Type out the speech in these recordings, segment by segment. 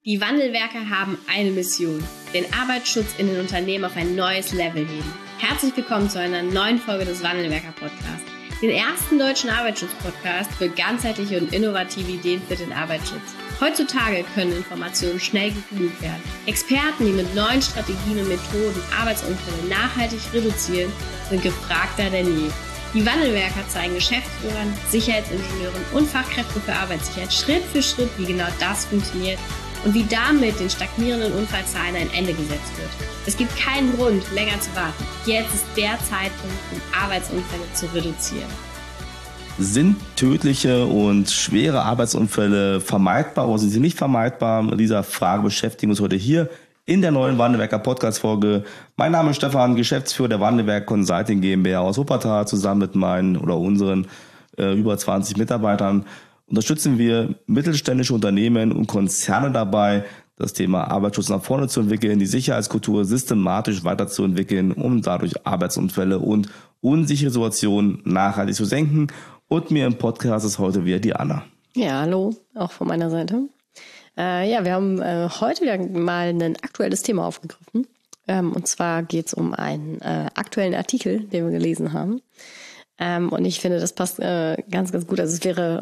Die Wandelwerker haben eine Mission: den Arbeitsschutz in den Unternehmen auf ein neues Level heben. Herzlich willkommen zu einer neuen Folge des Wandelwerker-Podcasts, den ersten deutschen Arbeitsschutz-Podcast für ganzheitliche und innovative Ideen für den Arbeitsschutz. Heutzutage können Informationen schnell gegoogelt werden. Experten, die mit neuen Strategien und Methoden Arbeitsunfälle nachhaltig reduzieren, sind gefragter denn je. Die Wandelwerker zeigen Geschäftsführern, Sicherheitsingenieuren und Fachkräften für Arbeitssicherheit Schritt für Schritt, wie genau das funktioniert und wie damit den stagnierenden Unfallzahlen ein Ende gesetzt wird. Es gibt keinen Grund, länger zu warten. Jetzt ist der Zeitpunkt, um Arbeitsunfälle zu reduzieren. Sind tödliche und schwere Arbeitsunfälle vermeidbar oder sind sie nicht vermeidbar? Mit dieser Frage beschäftigen wir uns heute hier in der neuen Wandelwerker Podcast-Folge. Mein Name ist Stefan, Geschäftsführer der Wandelwerk Consulting GmbH aus Wuppertal. Zusammen mit meinen oder unseren über 20 Mitarbeitern unterstützen wir mittelständische Unternehmen und Konzerne dabei, das Thema Arbeitsschutz nach vorne zu entwickeln, die Sicherheitskultur systematisch weiterzuentwickeln, um dadurch Arbeitsunfälle und unsichere Situationen nachhaltig zu senken. Und mir im Podcast ist heute wieder die Anna. Ja, hallo, auch von meiner Seite. Wir haben heute wieder mal ein aktuelles Thema aufgegriffen. Und zwar geht es um einen aktuellen Artikel, den wir gelesen haben. Und ich finde, das passt ganz, ganz gut. Also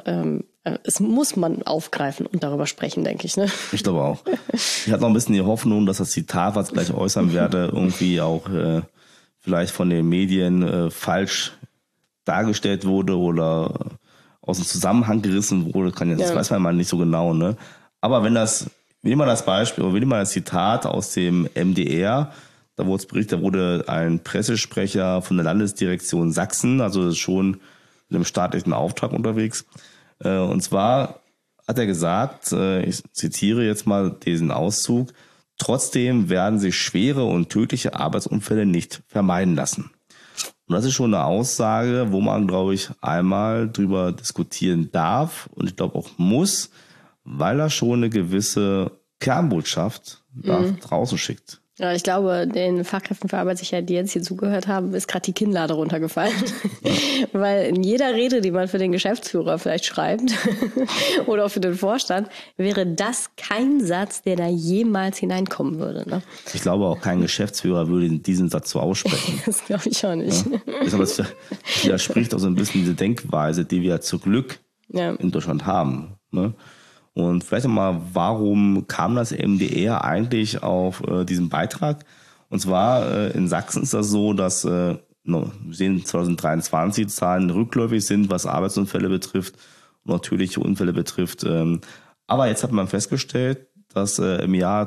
es muss man aufgreifen und darüber sprechen, denke ich. Ne? Ich glaube auch. Ich hatte noch ein bisschen die Hoffnung, dass das Zitat, was ich gleich äußern werde, irgendwie auch vielleicht von den Medien falsch dargestellt wurde oder aus dem Zusammenhang gerissen wurde. Das weiß man mal nicht so genau. Ne? Aber wenn wir das Beispiel, oder wir nehmen mal das Zitat aus dem MDR, da wurde es berichtet, da wurde ein Pressesprecher von der Landesdirektion Sachsen, also schon in einem staatlichen Auftrag unterwegs. Und zwar hat er gesagt, ich zitiere jetzt mal diesen Auszug: Trotzdem werden sich schwere und tödliche Arbeitsunfälle nicht vermeiden lassen. Und das ist schon eine Aussage, wo man, glaube ich, einmal drüber diskutieren darf und ich glaube auch muss, weil er schon eine gewisse Kernbotschaft da draußen schickt. Ja, ich glaube, den Fachkräften für Arbeitssicherheit, die jetzt hier zugehört haben, ist gerade die Kinnlade runtergefallen. Ja. Weil in jeder Rede, die man für den Geschäftsführer vielleicht schreibt oder auch für den Vorstand, wäre das kein Satz, der da jemals hineinkommen würde. Ne? Ich glaube, auch kein Geschäftsführer würde diesen Satz so aussprechen. Das glaube ich auch nicht. Ja. Das widerspricht auch so ein bisschen diese Denkweise, die wir zum Glück in Deutschland haben. Ne? Und vielleicht einmal, warum kam das MDR eigentlich auf diesen Beitrag? Und zwar in Sachsen ist das so, dass wir sehen 2023 Zahlen rückläufig sind, was Arbeitsunfälle betrifft und natürliche Unfälle betrifft. Aber jetzt hat man festgestellt, dass im Jahr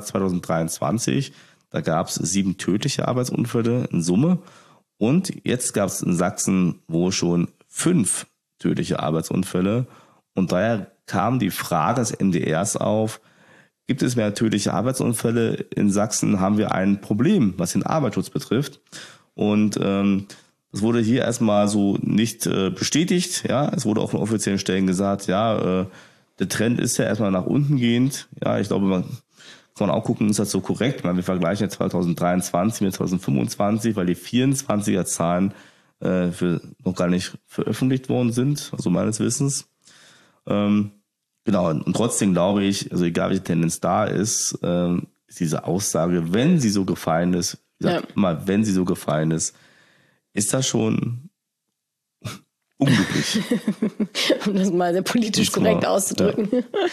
2023, da gab es 7 tödliche Arbeitsunfälle in Summe. Und jetzt gab es in Sachsen wohl schon 5 tödliche Arbeitsunfälle. Und daher kam die Frage des MDRs auf: Gibt es mehr tödliche Arbeitsunfälle in Sachsen? Haben wir ein Problem, was den Arbeitsschutz betrifft? Und das wurde hier erstmal so nicht bestätigt. Ja, es wurde auch von offiziellen Stellen gesagt, der Trend ist ja erstmal nach unten gehend. Ja, ich glaube, man kann auch gucken, ist das so korrekt? Ich meine, wir vergleichen jetzt 2023 mit 2025, weil die 24er Zahlen noch gar nicht veröffentlicht worden sind, also meines Wissens. Genau, und trotzdem glaube ich, also egal welche Tendenz da ist, ist diese Aussage, wenn sie so gefallen ist, wenn sie so gefallen ist das schon unglücklich. Um das mal sehr politisch korrekt auszudrücken.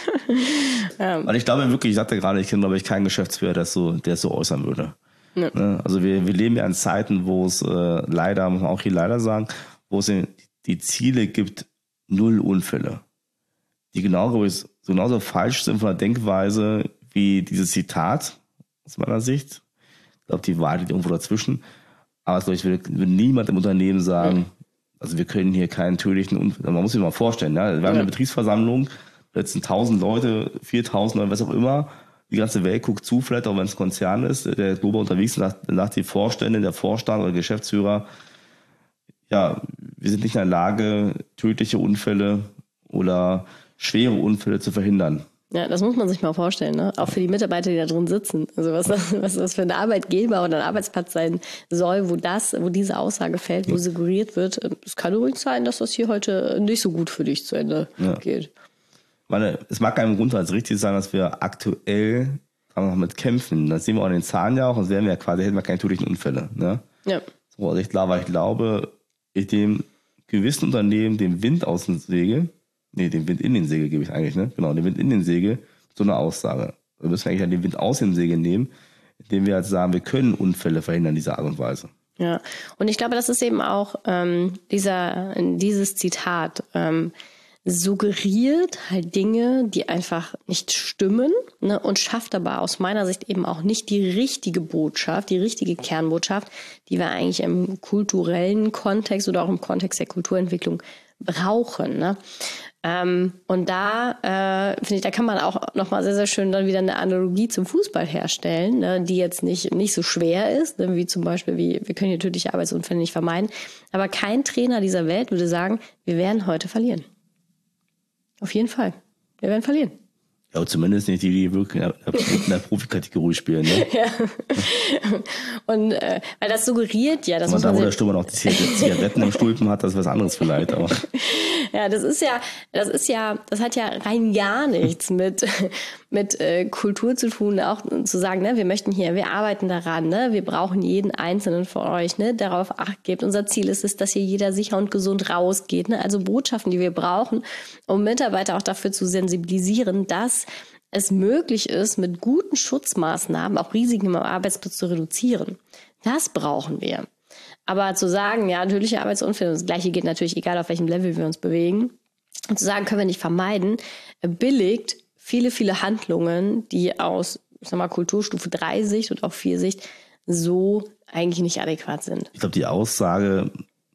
Ja. Weil ich glaube wirklich, ich sagte gerade, ich kenne, glaube ich, keinen Geschäftsführer, der es so äußern würde. Ja. Also wir leben ja in Zeiten, wo es leider, muss man auch hier leider sagen, wo es die Ziele gibt, 0 Unfälle. Die genauso falsch sind von der Denkweise wie dieses Zitat, aus meiner Sicht. Ich glaube, die Wahrheit liegt irgendwo dazwischen. Aber ich will niemand im Unternehmen sagen, also wir können hier keinen tödlichen Unfall. Man muss sich mal vorstellen, wir haben eine Betriebsversammlung, da sitzen 1000 Leute, 4000 oder was auch immer. Die ganze Welt guckt zu, vielleicht auch wenn es ein Konzern ist, der global unterwegs ist, sagt die Vorstände, der Vorstand oder Geschäftsführer, wir sind nicht in der Lage, tödliche Unfälle oder schwere Unfälle zu verhindern. Ja, das muss man sich mal vorstellen, ne? Auch für die Mitarbeiter, die da drin sitzen. Also was das für ein Arbeitgeber oder ein Arbeitsplatz sein soll, wo diese Aussage fällt, wo suggeriert wird, es kann übrigens sein, dass das hier heute nicht so gut für dich zu Ende geht. es mag einem grundsätzlich richtig sein, dass wir aktuell noch mit kämpfen. Das sehen wir auch in den Zahlen ja auch, sonst hätten wir keine tödlichen Unfälle. Ne? Ja. So, also ich glaube, ich dem gewissen Unternehmen den Wind aus den Segel, den Wind in den Segel gebe ich eigentlich, ne? Genau, den Wind in den Segel, so eine Aussage. Wir müssen eigentlich den Wind aus dem Segel nehmen, indem wir halt sagen, wir können Unfälle verhindern, diese Art und Weise. Ja, und ich glaube, das ist eben auch dieses Zitat, suggeriert halt Dinge, die einfach nicht stimmen, ne, und schafft aber aus meiner Sicht eben auch nicht die richtige Botschaft, die richtige Kernbotschaft, die wir eigentlich im kulturellen Kontext oder auch im Kontext der Kulturentwicklung brauchen. Ne? Und da finde ich, da kann man auch nochmal sehr, sehr schön dann wieder eine Analogie zum Fußball herstellen, ne, die jetzt nicht so schwer ist, ne, wie zum Beispiel, wir können hier tödliche Arbeitsunfälle nicht vermeiden, aber kein Trainer dieser Welt würde sagen, wir werden heute verlieren. Auf jeden Fall. Wir werden verlieren. Ja, aber zumindest nicht die wirklich in der Profikategorie spielen. Ne? Ja. Und weil das suggeriert ja, dass man da, wo der Stürmer noch die Zigaretten im Stulpen hat, das ist was anderes vielleicht. Aber. Ja, das hat ja rein gar nichts mit Kultur zu tun, auch zu sagen, ne, wir arbeiten daran, ne, wir brauchen jeden Einzelnen von euch, ne, darauf Acht gebt. Unser Ziel ist es, dass hier jeder sicher und gesund rausgeht, ne, also Botschaften, die wir brauchen, um Mitarbeiter auch dafür zu sensibilisieren, dass es möglich ist, mit guten Schutzmaßnahmen auch Risiken im Arbeitsplatz zu reduzieren. Das brauchen wir. Aber zu sagen, ja, tödliche Arbeitsunfälle, das Gleiche geht natürlich, egal auf welchem Level wir uns bewegen, und zu sagen, können wir nicht vermeiden, billigt viele, viele Handlungen, die aus, Kulturstufe 3 Sicht und auch 4 Sicht so eigentlich nicht adäquat sind. Ich glaube, die Aussage,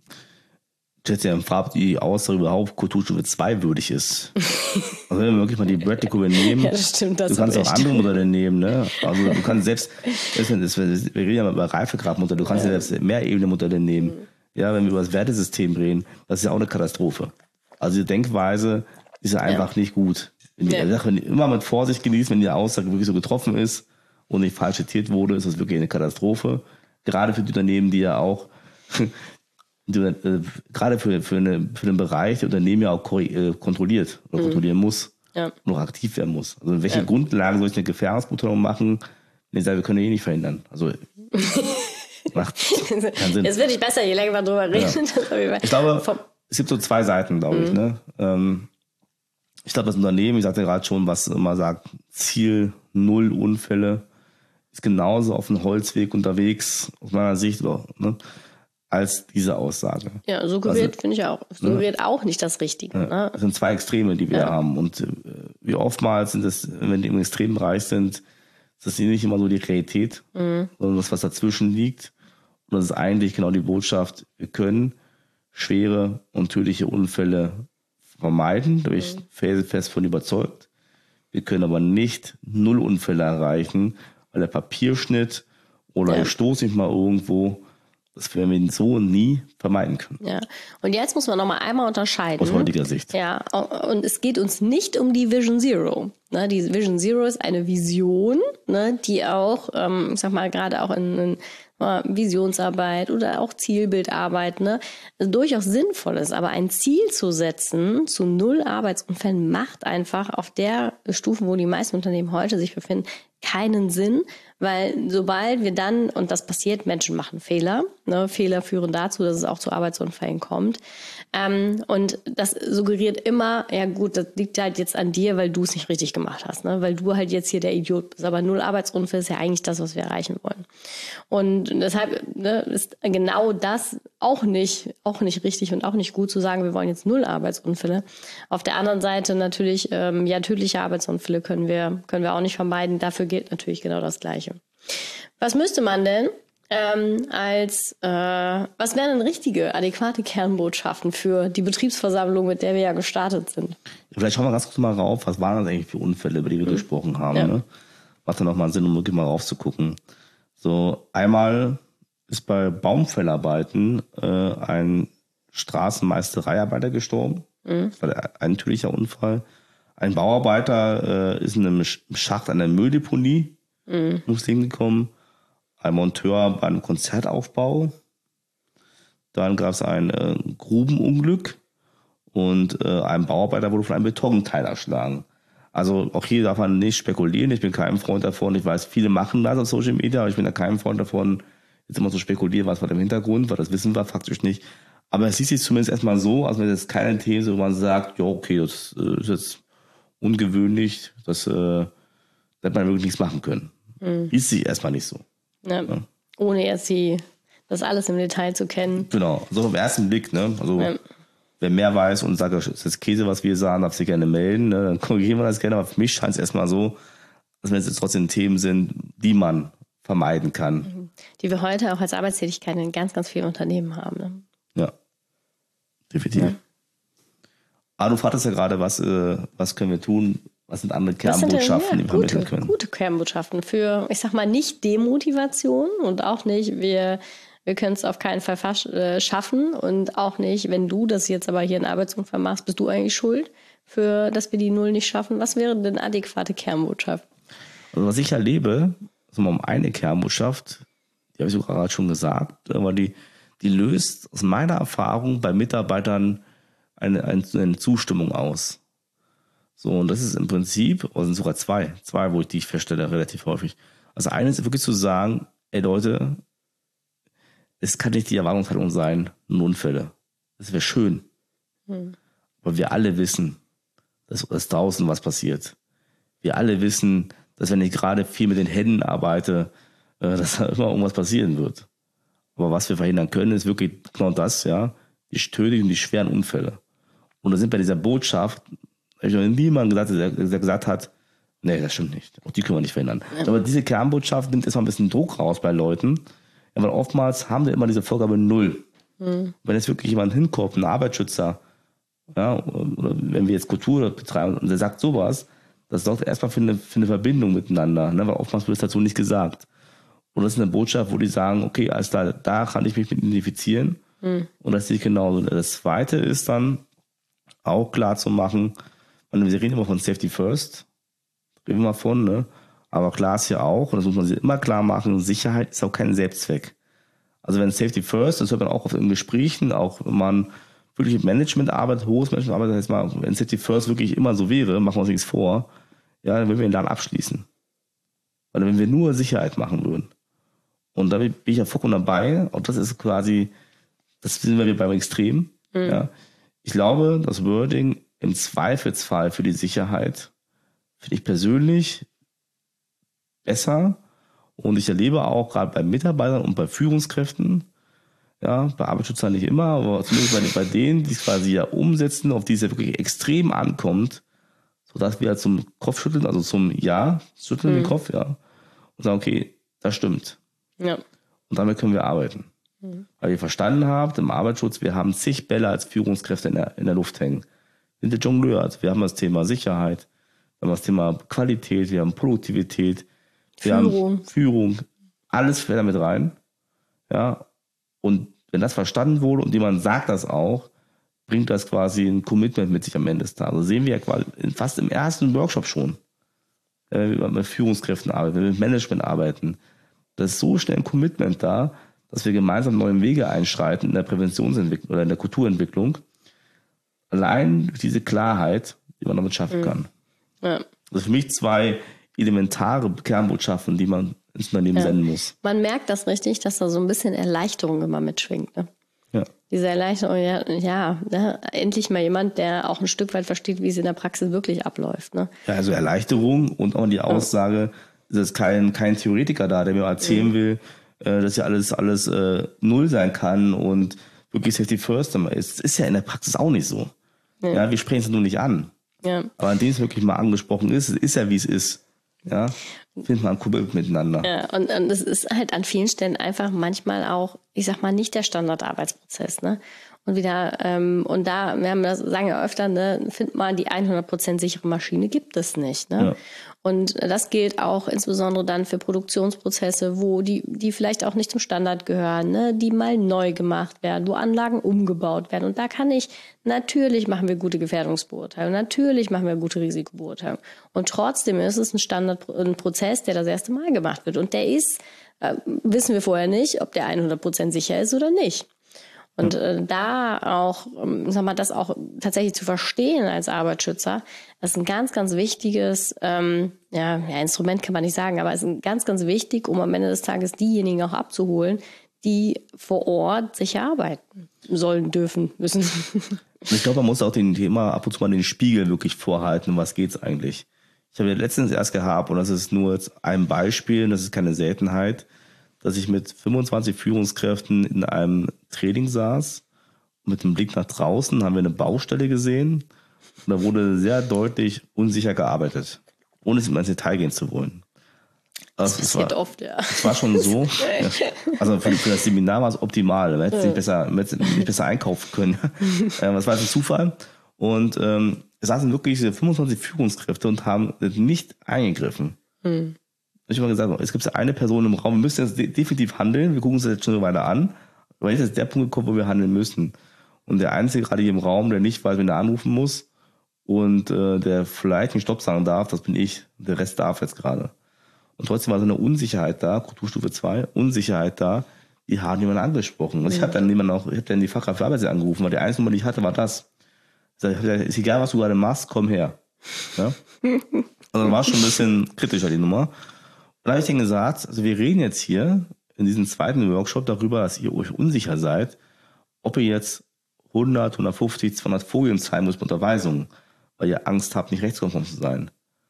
die Aussage überhaupt Kulturstufe 2 würdig ist. Also wenn wir wirklich mal die Bradley-Kurve nehmen, ja, das stimmt, das du kannst auch andere Modelle nehmen, ne? Also du kannst selbst, wir reden ja mal über Reifegradmodelle, du kannst ja selbst Mehrebene-Modelle nehmen. Ja, wenn wir über das Wertesystem reden, das ist ja auch eine Katastrophe. Also die Denkweise ist ja einfach nicht gut. Wenn immer mit Vorsicht genießen, wenn die Aussage wirklich so getroffen ist und nicht falsch zitiert wurde, ist das wirklich eine Katastrophe. Gerade für die Unternehmen, die ja auch gerade für einen Bereich der Unternehmen ja auch kontrolliert oder kontrollieren muss und auch aktiv werden muss. Also welche Grundlagen soll ich eine Gefährdungsbeurteilung machen, wenn ich sage, wir können die nicht verhindern? Also macht keinen Sinn. Es wird nicht besser, je länger wir drüber reden. Ja. Ich glaube, es gibt so zwei Seiten, glaube ich. Ne? Ich glaube, das Unternehmen, ich sagte gerade schon, was immer sagt, Ziel 0 Unfälle, ist genauso auf dem Holzweg unterwegs, aus meiner Sicht, als diese Aussage. Ja, suggeriert, finde ich auch. Suggeriert auch nicht das Richtige. Ja, ne? Das sind zwei Extreme, die wir haben. Und wie oftmals sind das, wenn die im Extrembereich sind, ist das nicht immer so die Realität, sondern das, was dazwischen liegt. Und das ist eigentlich genau die Botschaft, wir können schwere und tödliche Unfälle vermeiden, da bin ich fest von überzeugt. Wir können aber nicht 0 Unfälle erreichen, weil der Papierschnitt oder ich stoße mich mal irgendwo, das werden wir so nie vermeiden können. Ja, und jetzt muss man nochmal einmal unterscheiden. Aus heutiger Sicht. Ja, und es geht uns nicht um die Vision Zero. Ne, die Vision Zero ist eine Vision, ne, die auch, ich sag mal, gerade auch in Visionsarbeit oder auch Zielbildarbeit, ne, durchaus sinnvoll ist. Aber ein Ziel zu setzen zu 0 Arbeitsunfällen macht einfach auf der Stufe, wo die meisten Unternehmen heute sich befinden, keinen Sinn, weil sobald wir dann, und das passiert, Menschen machen Fehler, ne, Fehler führen dazu, dass es auch zu Arbeitsunfällen kommt. Und das suggeriert immer, ja gut, das liegt halt jetzt an dir, weil du es nicht richtig gemacht hast, ne, weil du halt jetzt hier der Idiot bist. Aber 0 Arbeitsunfälle ist ja eigentlich das, was wir erreichen wollen. Und deshalb ist genau das auch nicht richtig und auch nicht gut zu sagen, wir wollen jetzt 0 Arbeitsunfälle. Auf der anderen Seite natürlich, tödliche Arbeitsunfälle können wir auch nicht vermeiden. Dafür gilt natürlich genau das Gleiche. Was müsste man denn was wären denn richtige, adäquate Kernbotschaften für die Betriebsversammlung, mit der wir ja gestartet sind? Vielleicht schauen wir ganz kurz mal rauf, was waren das eigentlich für Unfälle, über die wir gesprochen haben. Ja. Ne? Macht dann nochmal Sinn, um wirklich mal raufzugucken. So, einmal ist bei Baumfellarbeiten ein Straßenmeistereiarbeiter gestorben. Das war ein tödlicher Unfall. Ein Bauarbeiter ist in einem Schacht an der Mülldeponie ums Leben gekommen. Ein Monteur bei einem Konzertaufbau. Dann gab es ein Grubenunglück und ein Bauarbeiter wurde von einem Betonteil erschlagen. Also auch hier darf man nicht spekulieren. Ich bin kein Freund davon. Ich weiß, viele machen das auf Social Media, aber ich bin da kein Freund davon, jetzt immer so spekulieren, was war im Hintergrund, weil das wissen wir faktisch nicht. Aber es sieht sich zumindest erstmal so, als wenn es keine These, wo man sagt, ja, okay, das ist jetzt ungewöhnlich, das hätte man wirklich nichts machen können. Ist sich erstmal nicht so. Ja. Ja. Ohne jetzt das alles im Detail zu kennen. Genau, so auf den ersten Blick, ne? Also wer mehr weiß und sagt, das ist Käse, was wir sagen, darf sich gerne melden, ne? Dann korrigieren wir das gerne. Aber für mich scheint es erstmal so, dass wenn es jetzt trotzdem Themen sind, die man vermeiden kann. Die wir heute auch als Arbeitstätigkeit in ganz, ganz vielen Unternehmen haben. Ne? Ja, definitiv. Ja. Aber du fragtest ja gerade, was können wir tun? Was sind andere Kernbotschaften, die wir vermitteln können? Gute Kernbotschaften für, ich sag mal, nicht Demotivation und auch nicht, wir können es auf keinen Fall schaffen und auch nicht, wenn du das jetzt aber hier in Arbeitsunfall machst, bist du eigentlich schuld, dass wir die Null nicht schaffen. Was wäre denn adäquate Kernbotschaft? Also was ich erlebe, also um eine Kernbotschaft, die habe ich sogar gerade schon gesagt, aber die löst aus meiner Erfahrung bei Mitarbeitern eine Zustimmung aus. So, und das ist im Prinzip, oder sind sogar zwei, die ich feststelle, relativ häufig. Also eine ist wirklich zu sagen, ey Leute, es kann nicht die Erwartungshaltung sein, nur Unfälle. Das wäre schön. Aber wir alle wissen, dass draußen was passiert. Wir alle wissen, dass wenn ich gerade viel mit den Händen arbeite, dass da immer irgendwas passieren wird. Aber was wir verhindern können, ist wirklich genau das, ja, die tödlichen und die schweren Unfälle. Und da sind bei dieser Botschaft, habe ich noch niemand gesagt, der gesagt hat, nee, das stimmt nicht. Auch die können wir nicht verhindern. Ja. Aber diese Kernbotschaft nimmt erstmal ein bisschen Druck raus bei Leuten, ja, weil oftmals haben wir immer diese Vorgabe 0. Wenn jetzt wirklich jemand hinkommt, ein Arbeitsschützer, ja, oder wenn wir jetzt Kultur betreiben und der sagt sowas, das sorgt erstmal für eine Verbindung miteinander, ne, weil oftmals wird es dazu nicht gesagt. Und das ist eine Botschaft, wo die sagen, okay, alles klar, da kann ich mich mit identifizieren. Und das sehe ich genauso. Das Zweite ist dann auch klar zu machen, wir reden immer von Safety First, reden wir mal von, ne? Aber klar ist ja auch, und das muss man sich immer klar machen, Sicherheit ist auch kein Selbstzweck. Also wenn Safety First, das hört man auch oft in Gesprächen, auch wenn man wirklich Management arbeitet, hohes Management arbeitet, das heißt mal, wenn Safety First wirklich immer so wäre, machen wir uns nichts vor, ja, dann würden wir den Laden abschließen. Weil wenn wir nur Sicherheit machen würden. Und da bin ich ja vollkommen dabei, und das ist quasi, das sind wir beim Extrem, ja. Ich glaube, das Wording im Zweifelsfall für die Sicherheit finde ich persönlich besser. Und ich erlebe auch gerade bei Mitarbeitern und bei Führungskräften, ja, bei Arbeitsschützern nicht immer, aber zumindest bei denen, die es quasi ja umsetzen, auf die es ja wirklich extrem ankommt, sodass wir zum Kopfschütteln, also zum Ja, schütteln den Kopf, ja, und sagen, okay, das stimmt. Ja. Und damit können wir arbeiten. Weil ihr verstanden habt, im Arbeitsschutz, wir haben zig Bälle als Führungskräfte in der Luft hängen. Wir sind der Jongleur. Wir haben das Thema Sicherheit, wir haben das Thema Qualität, wir haben Produktivität, wir haben Führung. Alles fällt damit rein. Ja. Und wenn das verstanden wurde und jemand sagt das auch, bringt das quasi ein Commitment mit sich am Ende des Tages. Also sehen wir ja fast im ersten Workshop schon, wenn wir mit Führungskräften arbeiten, wenn wir mit Management arbeiten. Da ist so schnell ein Commitment da, dass wir gemeinsam neue Wege einschreiten in der Präventionsentwicklung oder in der Kulturentwicklung. Allein durch diese Klarheit, die man damit schaffen kann. Ja. Das sind für mich zwei elementare Kernbotschaften, die man ins Unternehmen senden muss. Man merkt das richtig, dass da so ein bisschen Erleichterung immer mitschwingt. Ne? Ja. Diese Erleichterung, ne? Endlich mal jemand, der auch ein Stück weit versteht, wie es in der Praxis wirklich abläuft. Ne? Ja, also Erleichterung und auch die Aussage, es ist kein Theoretiker da, der mir erzählen will, dass ja alles null sein kann und wirklich Safety First ist. Das ist ja in der Praxis auch nicht so. Ja, wir sprechen es nur nicht an. Ja. Aber an dem es wirklich mal angesprochen ist, es ist ja, wie es ist. Ja, findet man ein Kumpel miteinander. Ja, und es ist halt an vielen Stellen einfach manchmal auch, ich sag mal, nicht der Standardarbeitsprozess, ne? Und wieder, und da, wir haben das, sagen ja öfter, ne, findet man die 100% sichere Maschine gibt es nicht, ne? Ja. Und das gilt auch insbesondere dann für Produktionsprozesse, wo die vielleicht auch nicht zum Standard gehören, ne, die mal neu gemacht werden, wo Anlagen umgebaut werden. Und da natürlich machen wir gute Gefährdungsbeurteilung, natürlich machen wir gute Risikobeurteilung. Und trotzdem ist es ein Prozess, der das erste Mal gemacht wird. Und der ist, wissen wir vorher nicht, ob der 100% sicher ist oder nicht. Und da auch, das auch tatsächlich zu verstehen als Arbeitsschützer, das ist ein ganz, ganz wichtiges Instrument kann man nicht sagen, aber es ist ganz, ganz wichtig, um am Ende des Tages diejenigen auch abzuholen, die vor Ort sicher arbeiten sollen, dürfen, müssen. Ich glaube, man muss auch dem Thema ab und zu mal den Spiegel wirklich vorhalten, um was geht's eigentlich. Ich habe ja letztens erst gehabt, und das ist nur jetzt ein Beispiel, das ist keine Seltenheit, dass ich mit 25 Führungskräften in einem Training saß. Mit dem Blick nach draußen haben wir eine Baustelle gesehen. Und da wurde sehr deutlich unsicher gearbeitet, ohne es ins Detail gehen zu wollen. Das passiert oft, ja. Es war schon so. Ja, also für das Seminar war es optimal. Man hätte nicht besser einkaufen können. Das war jetzt ein Zufall. Und es saßen wirklich 25 Führungskräfte und haben nicht eingegriffen. Ich habe mal gesagt, es gibt eine Person im Raum, wir müssen jetzt definitiv handeln, wir gucken uns das jetzt schon eine Weile an, aber jetzt ist der Punkt gekommen, wo wir handeln müssen. Und der Einzige gerade hier im Raum, der nicht weiß, wenn er anrufen muss und der vielleicht einen Stopp sagen darf, das bin ich. Der Rest darf jetzt gerade. Und trotzdem war so eine Unsicherheit da, Kulturstufe 2, Unsicherheit da, die haben jemanden angesprochen. Und ich habe dann die Fachkraft für Arbeit angerufen, weil die einzige Nummer, die ich hatte, war das. Ich sag, ist egal, was du gerade machst, komm her. Ja? Also war schon ein bisschen kritischer, die Nummer. Und da habe ich denen gesagt, also wir reden jetzt hier in diesem zweiten Workshop darüber, dass ihr euch unsicher seid, ob ihr jetzt 100, 150, 200 Folien zeigen müsst mit Unterweisungen, weil ihr Angst habt, nicht rechtskonform zu sein.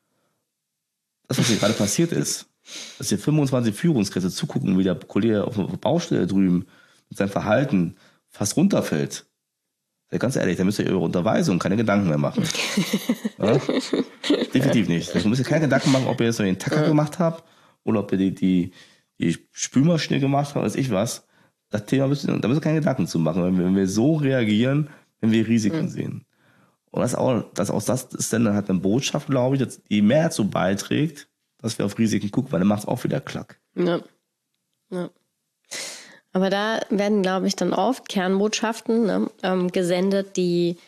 Das, was hier gerade passiert ist, dass hier 25 Führungskräfte zugucken, wie der Kollege auf der Baustelle drüben mit seinem Verhalten fast runterfällt. Ja, ganz ehrlich, da müsst ihr eure Unterweisung keine Gedanken mehr machen. Ja? Definitiv nicht. Da müsst ihr keine Gedanken machen, ob ihr jetzt so den Tacker gemacht habt oder ob ihr die Spülmaschine gemacht habt, weiß ich was. Das Thema da müsst ihr keine Gedanken zu machen, wenn wir so reagieren, wenn wir Risiken sehen. Und das ist dann halt eine Botschaft, glaube ich, die mehr dazu beiträgt, dass wir auf Risiken gucken, weil dann macht es auch wieder Klack. Ja. Aber da werden, glaube ich, dann oft Kernbotschaften gesendet, die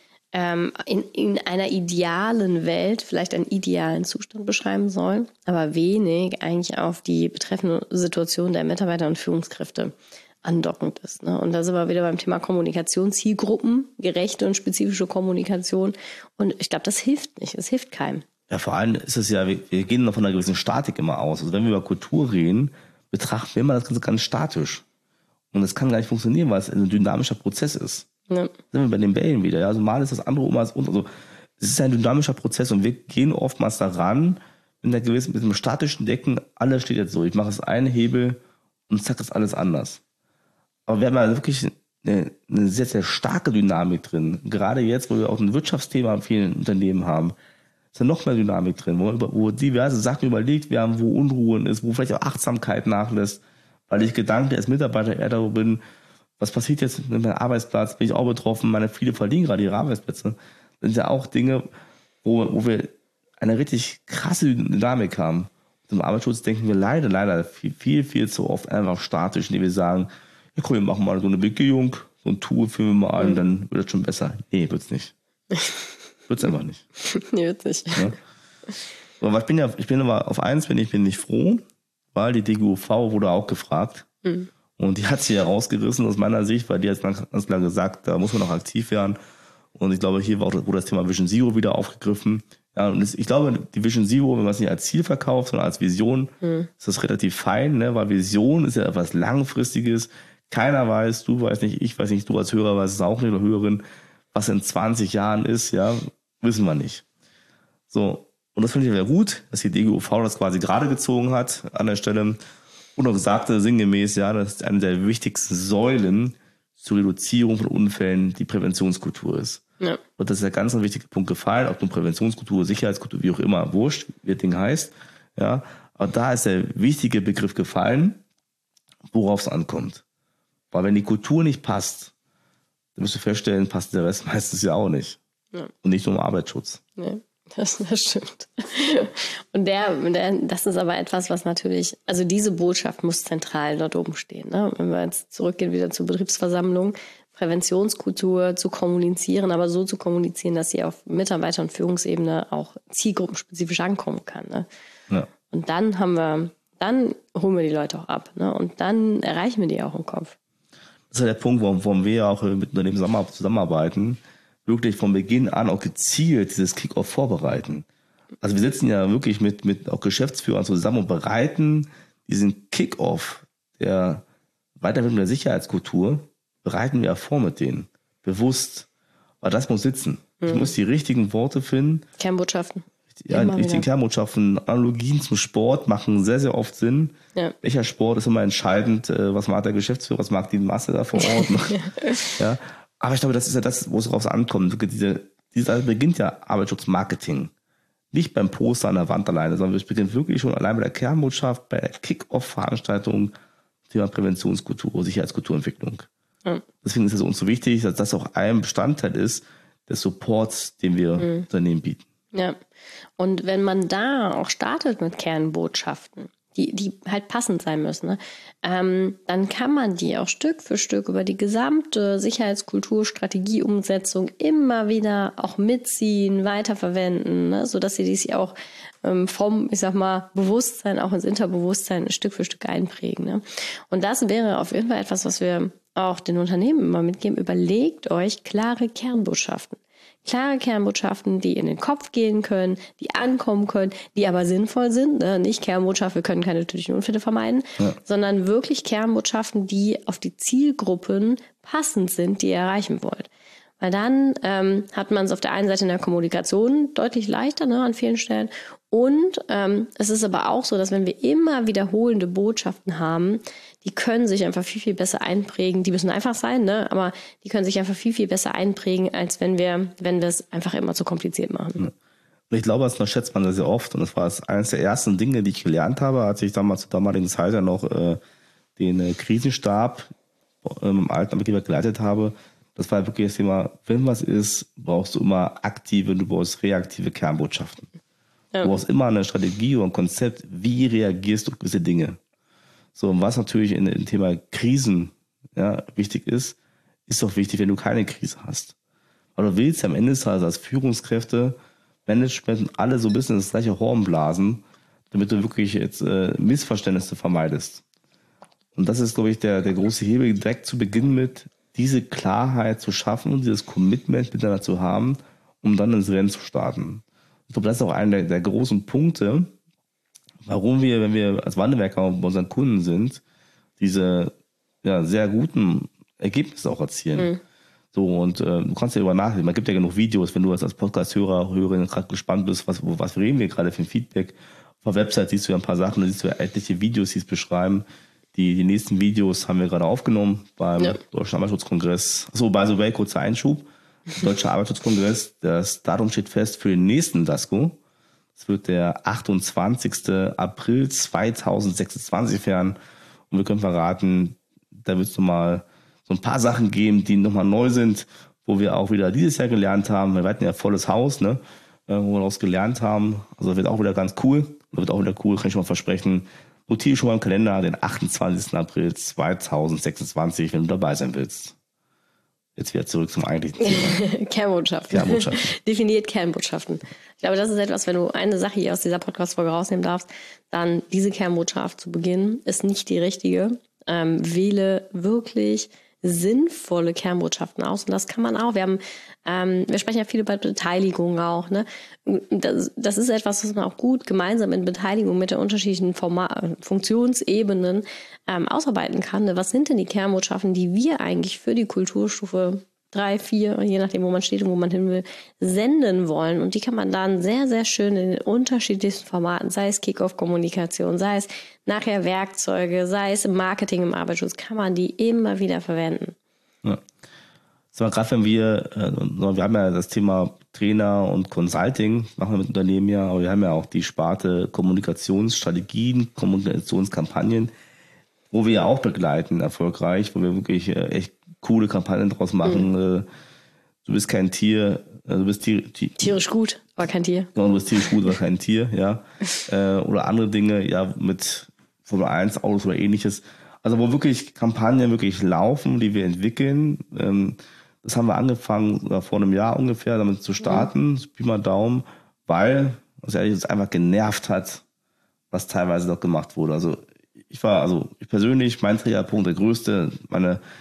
in einer idealen Welt vielleicht einen idealen Zustand beschreiben sollen, aber wenig eigentlich auf die betreffende Situation der Mitarbeiter und Führungskräfte andockend ist. Ne? Und da sind wir wieder beim Thema Kommunikation, Zielgruppen, gerechte und spezifische Kommunikation. Und ich glaube, das hilft nicht. Es hilft keinem. Ja, vor allem ist es ja, wir gehen noch von einer gewissen Statik immer aus. Also wenn wir über Kultur reden, betrachten wir immer das Ganze ganz statisch. Und das kann gar nicht funktionieren, weil es ein dynamischer Prozess ist. Ja. Sind wir bei den Bällen wieder. Ja? Also mal ist das andere, mal ist das andere. Also es ist ein dynamischer Prozess und wir gehen oftmals daran, mit einem statischen Decken, alles steht jetzt so. Ich mache das eine Hebel und zack, ist alles anders. Aber wir haben ja wirklich eine sehr, sehr starke Dynamik drin. Gerade jetzt, wo wir auch ein Wirtschaftsthema in vielen Unternehmen haben, ist ja noch mehr Dynamik drin, wo diverse Sachen überlegt werden, wo Unruhen ist, wo vielleicht auch Achtsamkeit nachlässt, weil ich gedanklich als Mitarbeiter eher darüber bin, was passiert jetzt mit meinem Arbeitsplatz, bin ich auch betroffen, viele verlieren gerade ihre Arbeitsplätze. Das sind ja auch Dinge, wo wir eine richtig krasse Dynamik haben. Im Arbeitsschutz denken wir leider viel, viel zu oft einfach statisch, indem wir sagen, ja komm, wir machen mal so eine Begehung, so ein Tool führen wir mal an, dann wird es schon besser. Nee, wird's nicht. Wird's einfach nicht. Nee, wird's nicht. Ja? Aber ich bin aber auf eins bin ich nicht froh, weil die DGUV wurde auch gefragt. Und die hat sich herausgerissen aus meiner Sicht, weil die hat ganz klar gesagt, da muss man noch aktiv werden. Und ich glaube, hier wurde das Thema Vision Zero wieder aufgegriffen. Ja, und ich glaube, die Vision Zero, wenn man es nicht als Ziel verkauft, sondern als Vision, ist das relativ fein, ne? Weil Vision ist ja etwas Langfristiges. Keiner weiß, du weißt nicht, ich weiß nicht, du als Hörer weißt es auch nicht oder Hörerin, was in 20 Jahren ist, ja, wissen wir nicht. So, und das finde ich sehr gut, dass die DGUV das quasi gerade gezogen hat an der Stelle und auch sagte sinngemäß, ja, das ist eine der wichtigsten Säulen zur Reduzierung von Unfällen die Präventionskultur ist. Ja. Und das ist ein ganz wichtiger Punkt gefallen, ob nun Präventionskultur, Sicherheitskultur, wie auch immer, wurscht, wie das Ding heißt, ja, aber da ist der wichtige Begriff gefallen, worauf es ankommt. Weil wenn die Kultur nicht passt, dann musst du feststellen, passt der Rest meistens ja auch nicht. Ja. Und nicht nur im Arbeitsschutz. Ja, das stimmt. Und das ist aber etwas, was natürlich, also diese Botschaft muss zentral dort oben stehen. Ne? Wenn wir jetzt zurückgehen wieder zur Betriebsversammlung, Präventionskultur zu kommunizieren, aber so zu kommunizieren, dass sie auf Mitarbeiter- und Führungsebene auch zielgruppenspezifisch ankommen kann. Ne? Ja. Und dann holen wir die Leute auch ab. Ne? Und dann erreichen wir die auch im Kopf. Das ist ja der Punkt, warum wir auch mit Unternehmen zusammenarbeiten, wirklich von Beginn an auch gezielt dieses Kick-Off vorbereiten. Also wir sitzen ja wirklich mit auch Geschäftsführern zusammen und bereiten diesen Kick-Off der Weiterentwicklung der Sicherheitskultur, bereiten wir vor mit denen. Bewusst. Weil das muss sitzen. Ich muss die richtigen Worte finden. Kernbotschaften. Ja, die richtigen Kernbotschaften. Analogien zum Sport machen sehr, sehr oft Sinn. Ja. Welcher Sport ist immer entscheidend? Was mag der Geschäftsführer? Was mag die Masse da vor Ort? Ja. Aber ich glaube, das ist ja das, wo es drauf ankommt. Diese beginnt ja Arbeitsschutzmarketing. Nicht beim Poster an der Wand alleine, sondern es beginnt wirklich schon allein bei der Kernbotschaft, bei der Kick-Off-Veranstaltung, Thema Präventionskultur, Sicherheitskulturentwicklung. Ja. Deswegen ist es uns so wichtig, dass das auch ein Bestandteil ist des Supports, den wir Unternehmen bieten. Ja, und wenn man da auch startet mit Kernbotschaften, die halt passend sein müssen, ne? Dann kann man die auch Stück für Stück über die gesamte Sicherheitskulturstrategieumsetzung immer wieder auch mitziehen, weiterverwenden, ne? Sodass sie dies auch vom, ich sag mal, Bewusstsein auch ins Interbewusstsein Stück für Stück einprägen. Ne? Und das wäre auf jeden Fall etwas, was wir auch den Unternehmen immer mitgeben. Überlegt euch klare Kernbotschaften. Klare Kernbotschaften, die in den Kopf gehen können, die ankommen können, die aber sinnvoll sind. Ne? Nicht Kernbotschaft, wir können keine tödlichen Unfälle vermeiden, sondern wirklich Kernbotschaften, die auf die Zielgruppen passend sind, die ihr erreichen wollt. Weil dann hat man es auf der einen Seite in der Kommunikation deutlich leichter, ne, an vielen Stellen. Und es ist aber auch so, dass wenn wir immer wiederholende Botschaften haben, die können sich einfach viel, viel besser einprägen. Die müssen einfach sein, ne? Aber die können sich einfach viel, viel besser einprägen, als wenn wir es einfach immer zu kompliziert machen. Und ich glaube, das unterschätzt man sehr oft. Und das war eines der ersten Dinge, die ich gelernt habe, als ich damals zur damaligen Zeit ja noch den Krisenstab im alten Arbeitgeber geleitet habe. Das war wirklich das Thema, wenn was ist, brauchst du immer aktive, du brauchst reaktive Kernbotschaften. Ja. Du brauchst immer eine Strategie oder ein Konzept, wie reagierst du auf gewisse Dinge. So, und was natürlich in dem Thema Krisen wichtig ist doch wichtig, wenn du keine Krise hast. Weil du willst am Ende des Tages als Führungskräfte, Management alle so ein bisschen das gleiche Horn blasen, damit du wirklich jetzt Missverständnisse vermeidest. Und das ist, glaube ich, der große Hebel, direkt zu Beginn mit, diese Klarheit zu schaffen und dieses Commitment miteinander zu haben, um dann ins Rennen zu starten. Ich glaube, das ist auch einer der großen Punkte, warum wir, wenn wir als Wandelwerker bei unseren Kunden sind, diese sehr guten Ergebnisse auch erzielen. Mhm. So, und du kannst ja darüber nachdenken. Man gibt ja genug Videos, wenn du als Podcast-Hörer, Hörerin gerade gespannt bist, was reden wir gerade für ein Feedback. Auf der Website siehst du ja ein paar Sachen, da siehst du ja etliche Videos, die es beschreiben. Die nächsten Videos haben wir gerade aufgenommen beim Deutschen Arbeitsschutzkongress. Achso, by the way, kurzer Einschub. Deutscher Arbeitsschutzkongress, das Datum steht fest für den nächsten DASCO. Es wird der 28. April 2026 werden. Und wir können verraten, da wird es nochmal so ein paar Sachen geben, die nochmal neu sind, wo wir auch wieder dieses Jahr gelernt haben. Wir hatten ja volles Haus, ne, wo wir daraus gelernt haben. Also das wird auch wieder ganz cool. Das wird auch wieder cool, kann ich schon mal versprechen. Notiere schon mal im Kalender den 28. April 2026, wenn du dabei sein willst. Jetzt wieder zurück zum eigentlichen Thema. Kernbotschaften. Definiert Kernbotschaften. Ich glaube, das ist etwas, wenn du eine Sache hier aus dieser Podcast-Folge rausnehmen darfst, dann diese Kernbotschaft zu Beginn ist nicht die richtige. Wähle wirklich sinnvolle Kernbotschaften aus. Und das kann man auch. Wir sprechen ja viel über Beteiligung auch. Ne? Das ist etwas, was man auch gut gemeinsam in Beteiligung mit den unterschiedlichen Funktionsebenen ausarbeiten kann. Ne? Was sind denn die Kernbotschaften, die wir eigentlich für die Kulturstufe 3, 4, je nachdem, wo man steht und wo man hin will, senden wollen. Und die kann man dann sehr, sehr schön in den unterschiedlichsten Formaten, sei es Kick-Off-Kommunikation, sei es nachher Werkzeuge, sei es im Marketing, im Arbeitsschutz, kann man die immer wieder verwenden. Ja. So, gerade wenn wir haben ja das Thema Trainer und Consulting, machen wir mit Unternehmen ja, aber wir haben ja auch die Sparte Kommunikationsstrategien, Kommunikationskampagnen, wo wir ja auch begleiten, erfolgreich, wo wir wirklich echt coole Kampagnen draus machen. Du bist kein Tier, du bist tierisch gut, aber kein Tier. Genau, du bist tierisch gut, aber kein Tier, ja. Oder andere Dinge, ja, mit Formel 1 Autos oder ähnliches. Also wo wirklich Kampagnen wirklich laufen, die wir entwickeln. Das haben wir angefangen vor einem Jahr ungefähr, damit zu starten, Pi mal Daumen, weil uns einfach genervt hat, was teilweise noch gemacht wurde. Also ich persönlich, mein Triggerpunkt, der größte,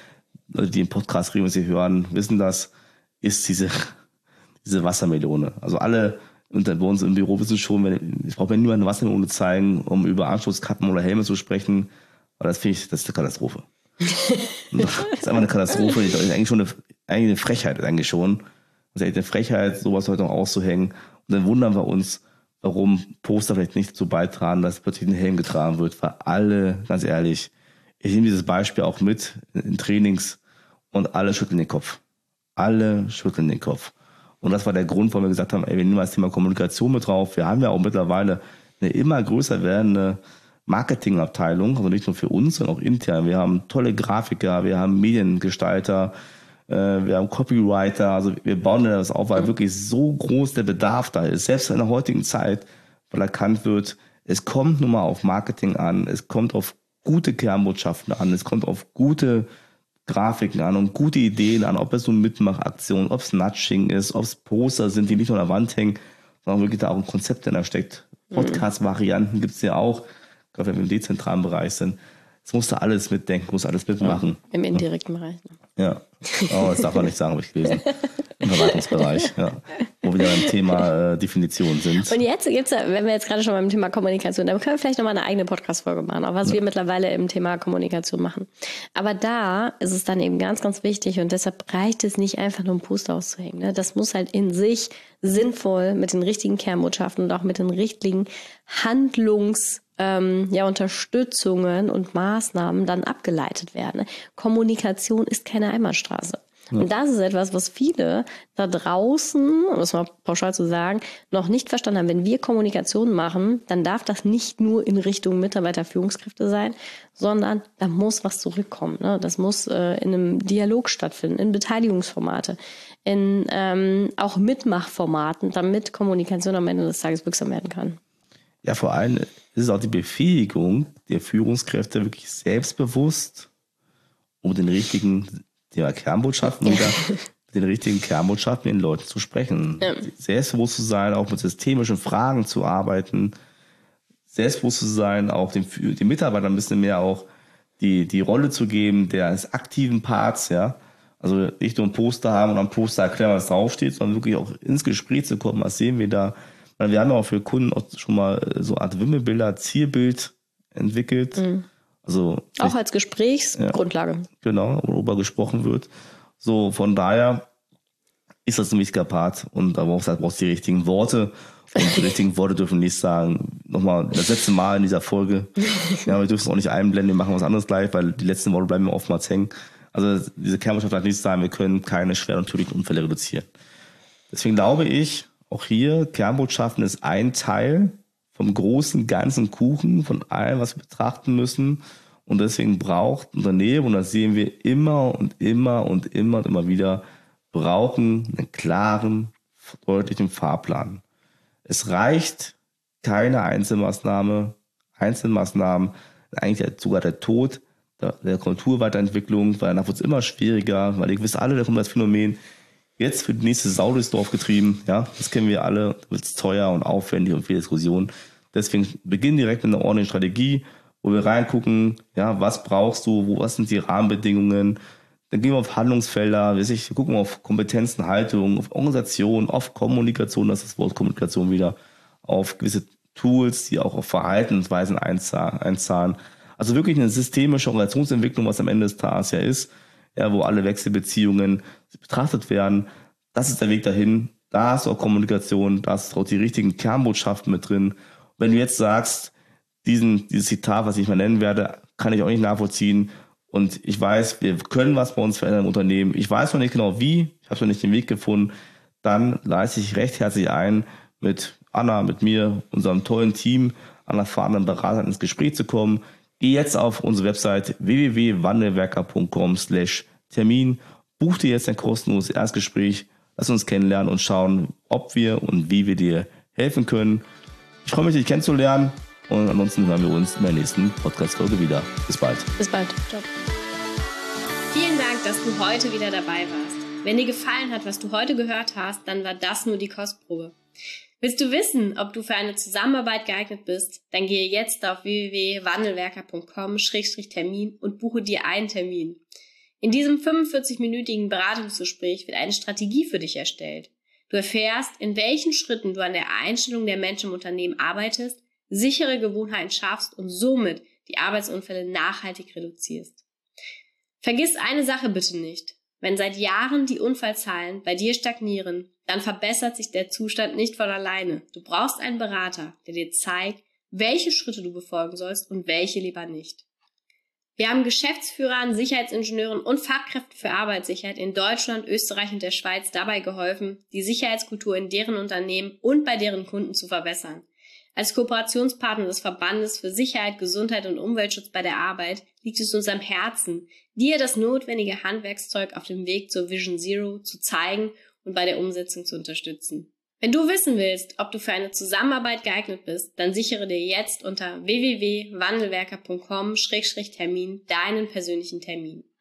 Leute, die den Podcast kriegen und sie hören, wissen das, ist diese Wassermelone. Also alle bei uns im Büro wissen schon, ich brauche mir nur eine Wassermelone zeigen, um über Anschlusskappen oder Helme zu sprechen. Aber das finde ich, das ist eine Katastrophe. Das ist einfach eine Katastrophe. Das ist eigentlich schon eine Frechheit, eigentlich schon. Das ist echt eine Frechheit, sowas heute noch auszuhängen. Und dann wundern wir uns, warum Poster vielleicht nicht dazu beitragen, dass plötzlich ein Helm getragen wird. Weil alle, ganz ehrlich, ich nehme dieses Beispiel auch mit in Trainings und alle schütteln den Kopf. Alle schütteln den Kopf. Und das war der Grund, warum wir gesagt haben, wir nehmen das Thema Kommunikation mit drauf. Wir haben ja auch mittlerweile eine immer größer werdende Marketingabteilung, also nicht nur für uns, sondern auch intern. Wir haben tolle Grafiker, wir haben Mediengestalter, wir haben Copywriter. Also wir bauen das auf, weil wirklich so groß der Bedarf da ist. Selbst in der heutigen Zeit, weil erkannt wird, es kommt nun mal auf Marketing an, es kommt auf gute Kernbotschaften an, es kommt auf gute Grafiken an und gute Ideen an, ob es so Mitmachaktionen, ob es Nudging ist, ob es Poster sind, die nicht nur an der Wand hängen, sondern wirklich da auch ein Konzept dahinter steckt. Podcast-Varianten gibt es ja auch, gerade wenn wir im dezentralen Bereich sind. Es musst du alles mitdenken, musst alles mitmachen. Im indirekten Bereich. Ne? Ja, oh, das darf man nicht sagen, habe ich gelesen. Im Verwaltungsbereich, ja. Wo wir beim Thema Definition sind. Und jetzt gibt's ja, wenn wir jetzt gerade schon beim Thema Kommunikation, da können wir vielleicht nochmal eine eigene Podcast-Folge machen, auch was wir mittlerweile im Thema Kommunikation machen. Aber da ist es dann eben ganz, ganz wichtig und deshalb reicht es nicht einfach nur ein Poster auszuhängen. Ne? Das muss halt in sich sinnvoll mit den richtigen Kernbotschaften und auch mit den richtigen Unterstützungen und Maßnahmen dann abgeleitet werden. Kommunikation ist keine Einbahnstraße. Ja. Und das ist etwas, was viele da draußen, um es mal pauschal zu sagen, noch nicht verstanden haben. Wenn wir Kommunikation machen, dann darf das nicht nur in Richtung Mitarbeiter, Führungskräfte sein, sondern da muss was zurückkommen. Ne? Das muss in einem Dialog stattfinden, in Beteiligungsformate, in auch Mitmachformaten, damit Kommunikation am Ende des Tages wirksam werden kann. Ja, vor allem ist es auch die Befähigung der Führungskräfte wirklich selbstbewusst, um den richtigen Kernbotschaften den richtigen Kernbotschaften mit den Leuten zu sprechen. Ja. Selbstbewusst zu sein, auch mit systemischen Fragen zu arbeiten, selbstbewusst zu sein, auch den Mitarbeitern ein bisschen mehr auch die Rolle zu geben, des aktiven Parts, ja. Also nicht nur ein Poster haben und am Poster erklären, was draufsteht, sondern wirklich auch ins Gespräch zu kommen. Was sehen wir da? Weil wir haben ja auch für Kunden auch schon mal so eine Art Wimmelbilder, Zielbild entwickelt. Mhm. Also auch als Gesprächsgrundlage. Ja, genau, worüber gesprochen wird. So, von daher ist das ein wichtiger Part und da brauchst du die richtigen Worte. Und die richtigen Worte dürfen nicht sagen, nochmal das letzte Mal in dieser Folge. Ja, wir dürfen es auch nicht einblenden, wir machen was anderes gleich, weil die letzten Worte bleiben oftmals hängen. Also diese Kernbotschaft hat nicht sagen, wir können keine schweren und tödlichen Unfälle reduzieren. Deswegen glaube ich, auch hier, Kernbotschaften ist ein Teil vom großen, ganzen Kuchen, von allem, was wir betrachten müssen. Und deswegen braucht Unternehmen, und das sehen wir immer wieder, brauchen einen klaren, deutlichen Fahrplan. Es reicht keine Einzelmaßnahmen, eigentlich sogar der Tod der Kulturweiterentwicklung, weil danach wird es immer schwieriger, weil ihr wisst alle, da kommt das Phänomen, jetzt für die nächste Sau durchs Dorf getrieben, ja, das kennen wir alle, da wird es teuer und aufwendig und viel Diskussion. Deswegen beginnen direkt mit einer ordentlichen Strategie, wo wir reingucken, ja, was brauchst du, was sind die Rahmenbedingungen, dann gehen wir auf Handlungsfelder, wir gucken auf Kompetenzen, Haltung, auf Organisation, auf Kommunikation, das ist das Wort Kommunikation wieder, auf gewisse Tools, die auch auf Verhaltensweisen einzahlen. Also wirklich eine systemische Organisationsentwicklung, was am Ende des Tages ja ist, ja, wo alle Wechselbeziehungen betrachtet werden. Das ist der Weg dahin. Da hast du auch Kommunikation, da hast du auch die richtigen Kernbotschaften mit drin. Wenn du jetzt sagst, dieses Zitat, was ich mal nennen werde, kann ich auch nicht nachvollziehen. Und ich weiß, wir können was bei uns verändern im Unternehmen. Ich weiß noch nicht genau wie, ich habe noch nicht den Weg gefunden. Dann leiste ich recht herzlich ein, mit Anna, mit mir, unserem tollen Team, an erfahrenen Beratern ins Gespräch zu kommen. Geh jetzt auf unsere Website www.wandelwerker.com/Termin. Buch dir jetzt ein kostenloses Erstgespräch. Lass uns kennenlernen und schauen, ob wir und wie wir dir helfen können. Ich freue mich, dich kennenzulernen. Und ansonsten hören wir uns in der nächsten Podcast-Folge wieder. Bis bald. Bis bald. Ciao. Vielen Dank, dass du heute wieder dabei warst. Wenn dir gefallen hat, was du heute gehört hast, dann war das nur die Kostprobe. Willst du wissen, ob du für eine Zusammenarbeit geeignet bist? Dann gehe jetzt auf www.wandelwerker.com/Termin und buche dir einen Termin. In diesem 45-minütigen Beratungsgespräch wird eine Strategie für dich erstellt. Du erfährst, in welchen Schritten du an der Einstellung der Menschen im Unternehmen arbeitest, sichere Gewohnheiten schaffst und somit die Arbeitsunfälle nachhaltig reduzierst. Vergiss eine Sache bitte nicht. Wenn seit Jahren die Unfallzahlen bei dir stagnieren, dann verbessert sich der Zustand nicht von alleine. Du brauchst einen Berater, der dir zeigt, welche Schritte du befolgen sollst und welche lieber nicht. Wir haben Geschäftsführern, Sicherheitsingenieuren und Fachkräften für Arbeitssicherheit in Deutschland, Österreich und der Schweiz dabei geholfen, die Sicherheitskultur in deren Unternehmen und bei deren Kunden zu verbessern. Als Kooperationspartner des Verbandes für Sicherheit, Gesundheit und Umweltschutz bei der Arbeit liegt es uns am Herzen, dir das notwendige Handwerkszeug auf dem Weg zur Vision Zero zu zeigen und bei der Umsetzung zu unterstützen. Wenn du wissen willst, ob du für eine Zusammenarbeit geeignet bist, dann sichere dir jetzt unter www.wandelwerker.com/Termin deinen persönlichen Termin.